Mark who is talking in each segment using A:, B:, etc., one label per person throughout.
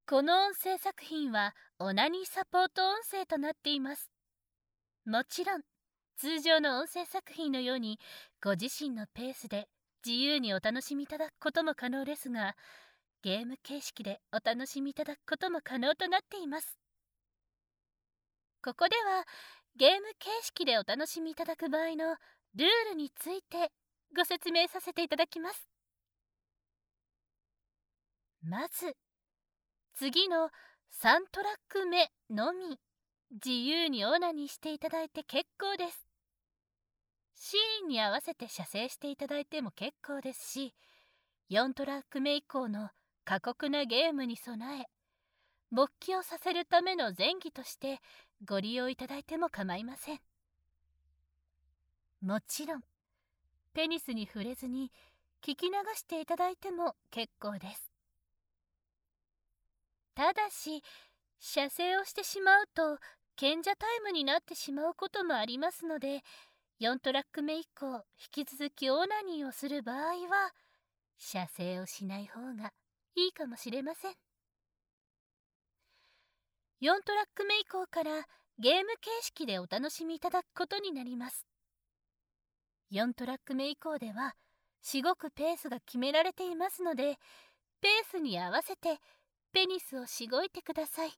A: この音声作品はオナニーサポート音声となっています。もちろん通常の音声作品のようにご自身のペースで自由にお楽しみいただくことも可能ですが、ゲーム形式でお楽しみいただくことも可能となっています。ここではゲーム形式でお楽しみいただく場合のルールについてご説明させていただきます。まず次の3トラック目のみ自由にオナニーしていただいて結構です。シーンに合わせて射精していただいても結構ですし、4トラック目以降の過酷なゲームに備え勃起をさせるための前儀としてご利用いただいても構いません。もちろんペニスに触れずに聞き流していただいても結構です。ただし射精をしてしまうと賢者タイムになってしまうこともありますので、4トラック目以降引き続きオナニーをする場合は射精をしない方がいいかもしれません。4トラック目以降からゲーム形式でお楽しみいただくことになります。4トラック目以降ではしごくペースが決められていますので、ペースに合わせてペニスをしごいてください。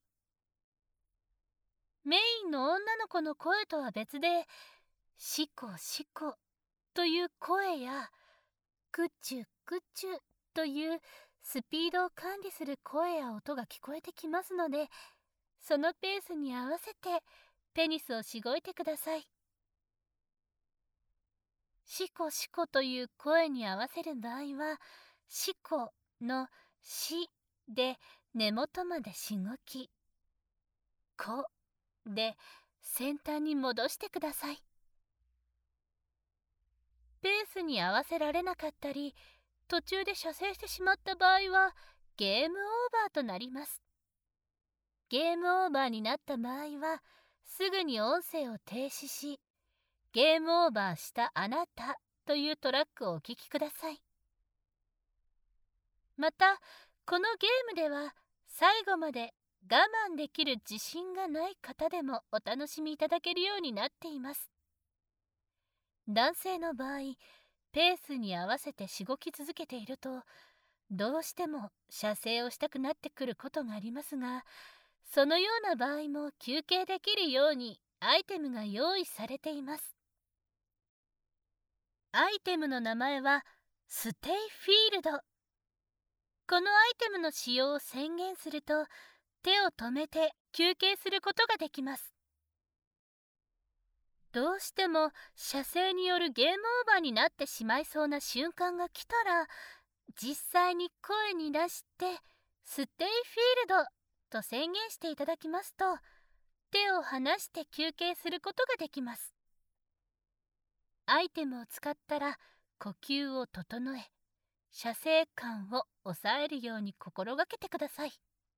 A: メインの女の子の声とは別でシコシコという声やクッチュクッチュというスピードを管理する声や音が聞こえてきますので、そのペースに合わせてペニスをしごいてください。シコシコという声に合わせる場合はシコのシで根元までしごき、コで先端に戻してください。ペースに合わせられなかったり途中で射精してしまった場合はゲームオーバーとなります。ゲームオーバーになった場合はすぐに音声を停止し、ゲームオーバーしたあなたというトラックをお聴きください。またこのゲームでは最後まで我慢できる自信がない方でもお楽しみいただけるようになっています。男性の場合ペースに合わせてしごき続けているとどうしても射精をしたくなってくることがありますが、そのような場合も休憩できるようにアイテムが用意されています。アイテムの名前はステイフィールド。このアイテムの使用を宣言すると手を止めて休憩することができます。どうしても射精によるゲームオーバーになってしまいそうな瞬間が来たら、実際に声に出してステイフィールドと宣言していただきますと、手を離して休憩することができます。アイテムを使ったら呼吸を整え、射精感を抑えるように心がけてください。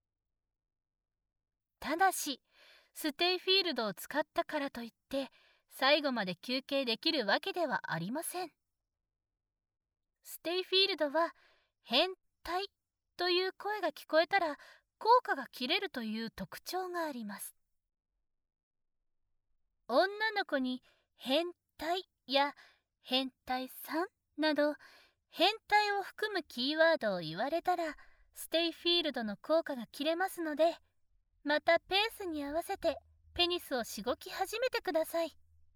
A: ただしステイフィールドを使ったからといって最後まで休憩できるわけではありません。ステイフィールドは変態という声が聞こえたら効果が切れるという特徴があります。女の子に変態や変態さんなど変態を含むキーワードを言われたらステイフィールドの効果が切れますので、またペースに合わせてペニスをしごき始めてください。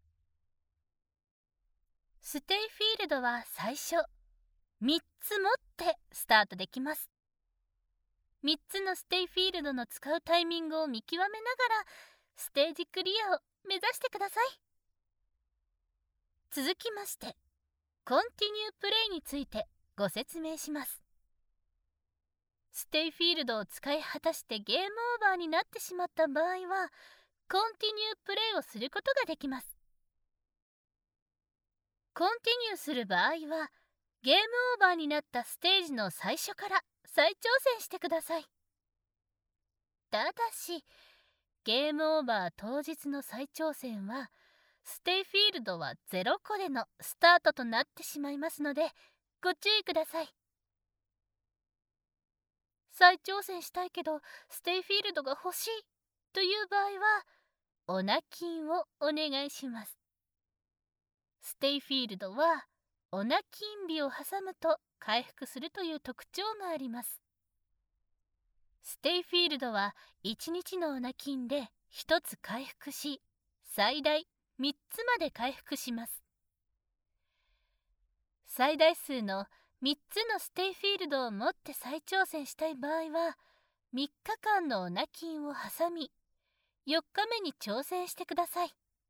A: ステイフィールドは最初3つ持ってスタートできます。3つのステイフィールドの使うタイミングを見極めながらステージクリアを目指してください。続きましてコンティニュープレイについてご説明します。ステイフィールドを使い果たしてゲームオーバーになってしまった場合はコンティニュープレイをすることができます。コンティニューする場合はゲームオーバーになったステージの最初から再挑戦してください。ただしゲームオーバー当日の再挑戦はステイフィールドは0個でのスタートとなってしまいますのでご注意ください。 再挑戦したいけどステイフィールドが欲しいという場合はオナキンをお願いします。ステイフィールドはオナキンビを挟むと回復するという特徴があります。ステイフィールドは1日のオナキンで1つ回復し、最大3つまで回復します。最大数の3つのステイフィールドを持って再挑戦したい場合は、3日間のオナキンを挟み、4日目に挑戦してください。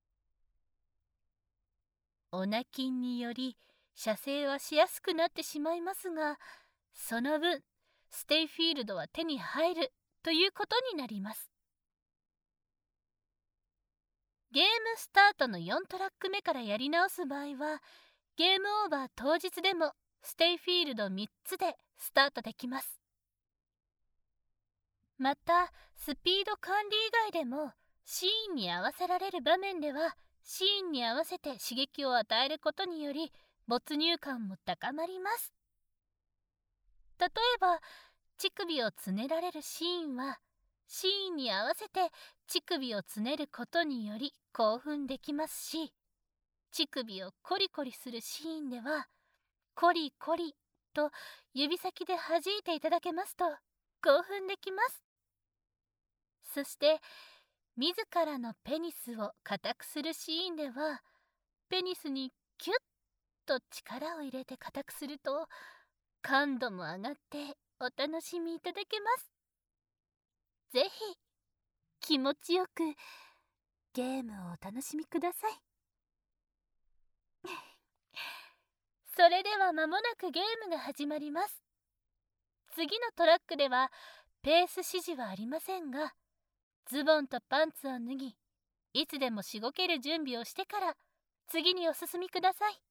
A: オナキンにより射精はしやすくなってしまいますが、その分ステイフィールドは手に入るということになります。ゲームスタートの4トラック目からやり直す場合は、ゲームオーバー当日でもステイフィールド3つでスタートできます。またスピード管理以外でもシーンに合わせられる場面ではシーンに合わせて刺激を与えることにより没入感も高まります。例えば乳首をつねられるシーンはシーンに合わせて乳首をつねることにより興奮できますし、乳首をコリコリするシーンではコリコリと指先で弾いていただけますと興奮できます。そして自らのペニスを固くするシーンではペニスにキュッと力を入れて固くすると感度も上がってお楽しみいただけます。ぜひ気持ちよくゲームをお楽しみください。それでは間もなくゲームが始まります。次のトラックではペース指示はありませんが、ズボンとパンツを脱ぎ、いつでもしごける準備をしてから次にお進みください。